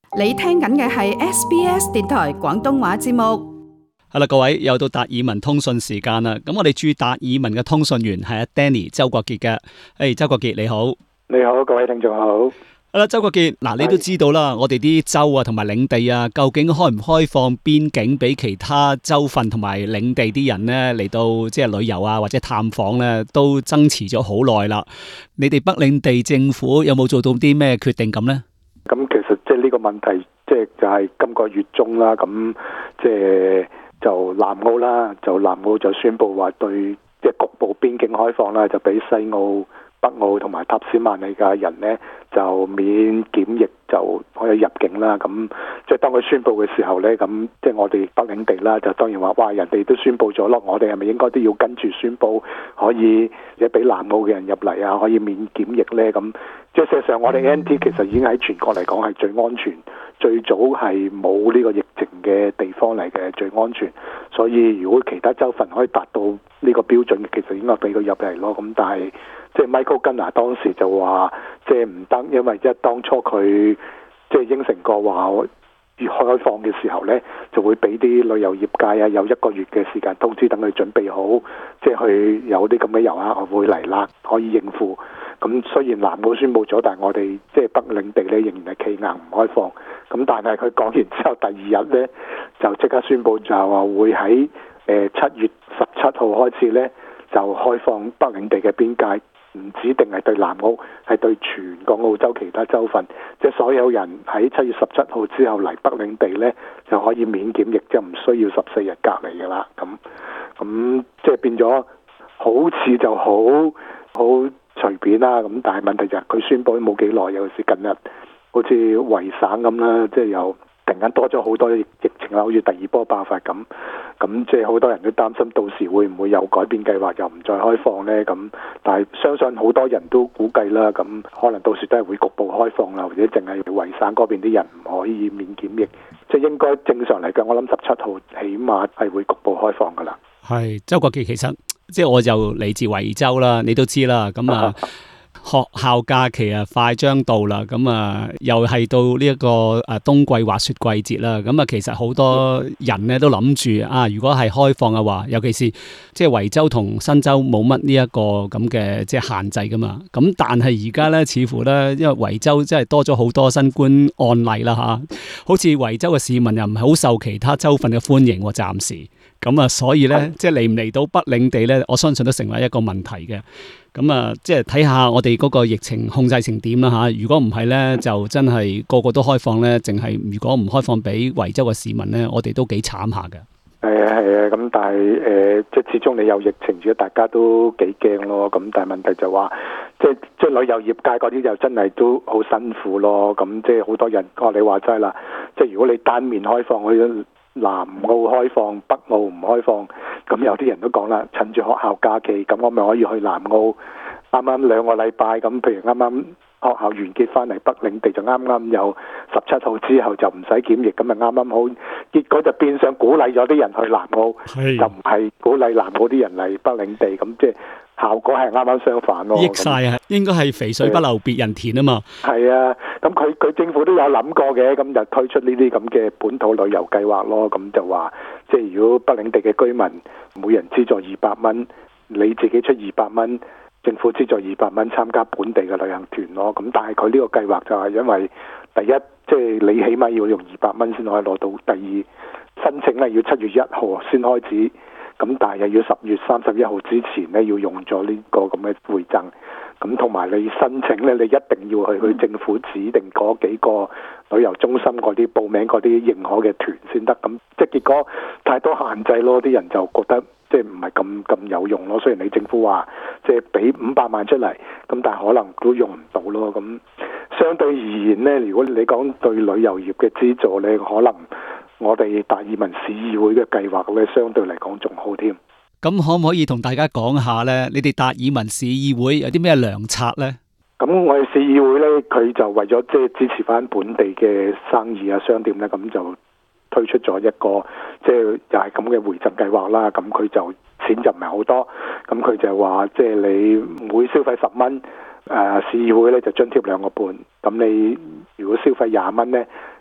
你聽緊嘅係 SBS 電台廣東話節目。 係啦，各位又到達爾文通訊時間啦。咁我哋駐達爾文嘅通訊員係阿 Danny 周國傑嘅。周國傑你好。 你好，各位聽眾好。 好啦，周國傑，嗱，你都知道啦，我哋啲州啊同埋領地啊，究竟開唔開放邊境俾其他州份同埋領地啲人呢嚟到即係旅遊啊或者探訪呢，都爭持咗好耐啦。你哋北領地政府有冇做到啲咩決定咁呢？ 咁其實即係呢個問題，即係就係今個月中啦，咁即係就南澳啦，就宣布話對即係局部邊境開放啦，就俾西澳、北澳同埋塔斯曼尼亞人呢就免檢疫就可以入境啦。咁即係當佢宣布嘅時候呢，咁即係我哋北領地啦，就當然話哇，人哋都宣布咗咯，我哋係咪應該都要跟住宣布可以即係俾南澳嘅人入嚟啊，可以免檢疫呢？咁即係事實上，我哋 NT 其實已經喺全國嚟講係最安全、最早係冇呢個疫情嘅地方嚟嘅，最安全。所以如果其他州份可以達到呢個標準，其實應該俾佢入嚟咯。咁但係即係 Michael Gunner 當時就話即係唔得，因為一當初佢即係應承過話要開放嘅時候呢，就會俾啲旅遊業界啊有1個月嘅時間通知，等佢準備好，即係去有啲咁嘅遊客會嚟啦，可以應付。咁雖然南澳宣布咗，但係我哋即係北領地咧仍然係企硬唔開放。咁但係佢講完之後，第二日咧就即刻宣布就係話會喺7月17號開始咧就開放北領地嘅邊界，唔指定係對南澳，係對全個澳洲其他州份，即係所有人喺7月17號之後嚟北領地咧就可以免檢疫，即係唔需要14日隔離㗎啦。咁即係變咗好似就好隨便啦，咁但係問題就係佢宣佈都冇幾耐，尤其是近日好似維省咁啦，即係又突然間多咗好多疫情啦，好似第二波爆發咁即係好多人都擔心到時會唔會有改變計劃，又唔再開放呢？咁但係相信好多人都估計啦，咁可能到時都係會局部開放啦，或者淨係維省嗰邊啲人唔可以免檢疫，即係應該正常嚟講，我諗17號起碼係會局部開放噶啦。 係，周國傑，其實即係我就嚟自維州啦，你都知啦，咁啊學校假期啊快將到啦，咁啊又係到呢一個冬季滑雪季節啦，咁啊其實好多人咧都諗住啊，如果係開放嘅話，尤其是即係維州同新州冇乜呢一個咁嘅即係限制噶嘛，咁但係而家咧似乎咧，因為維州真係多咗好多新冠案例啦吓，好似維州嘅市民又唔係好受其他州份嘅歡迎喎，暫時。咁啊，所以咧，即係嚟唔嚟到北領地咧，我相信都成為一個問題嘅。咁啊，即係睇下我哋嗰個疫情控制成點啦吓。如果唔係咧，就真係個個都開放咧，淨係如果唔開放俾維州嘅市民咧，我哋都幾慘下嘅。 係啊，咁但係即係始終你有疫情，如果大家都幾驚咯。咁但係問題就話，即係旅遊業界嗰啲就真係都好辛苦咯。咁即係好多人，你話齋啦，即係如果你單面開放去南澳開放，北澳唔開放，咁有啲人都講啦，趁住學校假期，咁我咪可以去南澳，啱啱2個禮拜，咁譬如啱啱學校完結翻嚟北領地就啱啱有17號之後就唔使檢疫，咁咪啱啱好，結果就變相鼓勵咗啲人去南澳，就唔係鼓勵南澳啲人嚟北領地，咁即係效果係啱啱相反咯。 益晒啊，應該係肥水不流別人田啊嘛。 係啊，咁佢政府都有諗過嘅，咁就推出呢啲咁嘅本土旅遊計劃咯。咁就話即係如果北領地嘅居民每人資助200蚊，你自己出200蚊。政府資助200蚊參加本地嘅旅行團咯，咁但係佢呢個計劃就係因為第一，即係你起碼要用200蚊先可以攞到；第二，申請咧要7月1號先開始，咁但係又要10月31號之前咧要用咗呢個咁嘅回贈，咁同埋你申請咧，你一定要去政府指定嗰幾個旅遊中心嗰啲報名嗰啲認可嘅團先得，咁即係結果太多限制咯，啲人就覺得即係唔係咁有用咯。雖然你政府話即係俾500萬出嚟，咁但係可能都用唔到咯。咁相對而言呢，如果你講對旅遊業嘅資助呢，可能我哋達爾文市議會嘅計劃呢，相對嚟講仲好添。 咁可唔可以同大家講下呢？你哋達爾文市議會有啲咩良策呢？ 咁我哋市議會呢，佢就為咗即係支持翻本地嘅生意啊、商店呢，咁就推出咗一個即係又係咁嘅回贈計劃啦。咁佢就錢就唔係好多，咁佢就話即係你每消費10蚊，市議會呢就津貼2個半。咁你如果消費20蚊呢，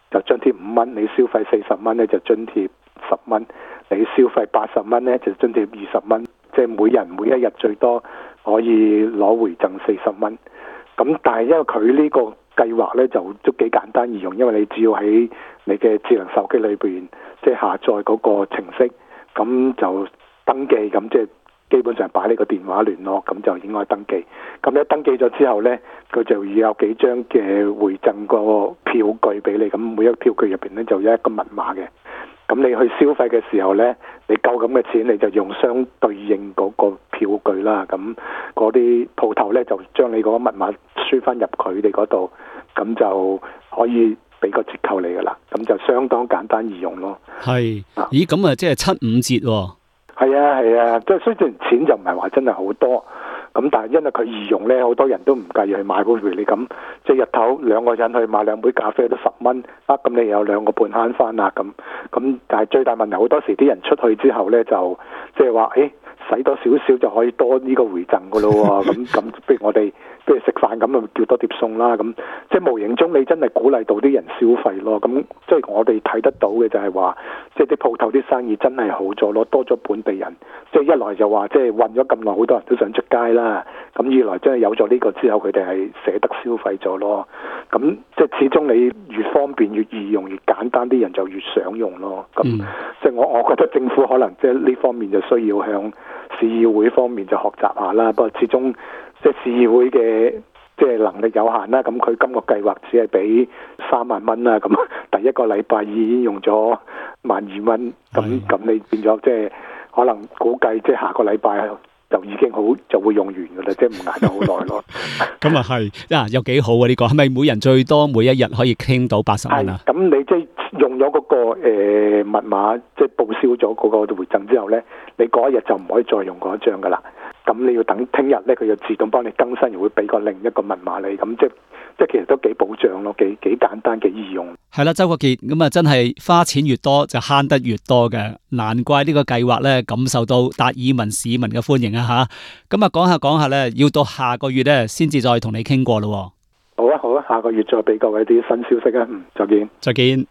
就津貼5蚊，你消費40蚊咧就津貼10蚊，你消費80蚊咧就津貼20蚊，即係每人每一日最多可以攞回贈40蚊。咁但係因為佢呢個計劃咧就都幾簡單易用，因為你只要喺你嘅智能手機裏邊即係下載嗰個程式，咁就登記，咁即係基本上擺呢個電話聯絡，咁就應該登記。咁一登記咗之後呢，佢就要有幾張嘅回贈個票據俾你，咁每一個票據入邊呢，就有一個密碼嘅。咁你去消費嘅時候呢，你夠咁嘅錢，你就用相對應嗰個票據啦。咁嗰啲鋪頭呢，就將你嗰個密碼輸翻入佢哋嗰度，咁就可以俾個折扣你噶啦。咁就相當簡單易用咯。 係，咦咁啊，即係7、5折喎。 係啊，即係雖然錢就唔係話真係好多，咁但係因為佢易用咧，好多人都唔介意去買。譬如你咁，即係日頭2個人去買2杯咖啡都10蚊，咁你有2個半慳翻啦咁。但係最大問題好多時啲人出去之後咧，就即係話，使多少少就可以多呢個回贈噶咯喎。咁譬如我哋譬如食飯咁啊，叫多碟餸啦。咁即係無形中你真係鼓勵到啲人消費咯。咁即係我哋睇得到嘅就係話，即係啲鋪頭啲生意真係好咗咯，多咗本地人。即係一來就話即係混咗咁耐，好多人都想出街啦。咁二來真係有咗呢個之後，佢哋係捨得消費咗咯。咁即係始終你越方便越易用越簡單，啲人就越想用咯。咁即係我覺得政府可能即係呢方面就需要向市議會方面就學習下啦。不過始終即係市議會嘅即係能力有限啦。咁佢今個計劃只係俾3萬蚊啦。咁第一個禮拜已經用咗12,000蚊。咁你變咗即係可能估計即係下個禮拜就已經就會用完噶啦，即係唔捱得好耐咯。咁啊係，有幾好啊呢個？係咪每人最多每一日可以傾到80蚊啊？ 咁你即係用咗嗰個密碼，即係報銷咗嗰個回贈之後咧，你嗰一日就唔可以再用嗰一張噶啦。咁你要等聽日咧，佢就自動幫你更新，又會俾個另一個密碼你。咁即係其實都幾保障咯，幾簡單幾易用。 係啦，周國傑，咁啊真係花錢越多就慳得越多嘅，難怪呢個計劃咧感受到達爾文市民嘅歡迎啊吓。咁啊講下咧，要到下個月咧先至再同你傾過咯。 好啊，下個月再俾各位啲新消息啊。再見。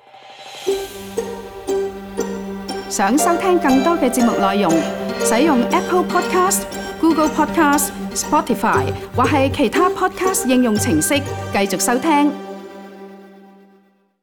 想收聽更多嘅節目內容，使用 Apple Podcast、Google Podcast、Spotify 或係其他 Podcast 應用程式繼續收聽。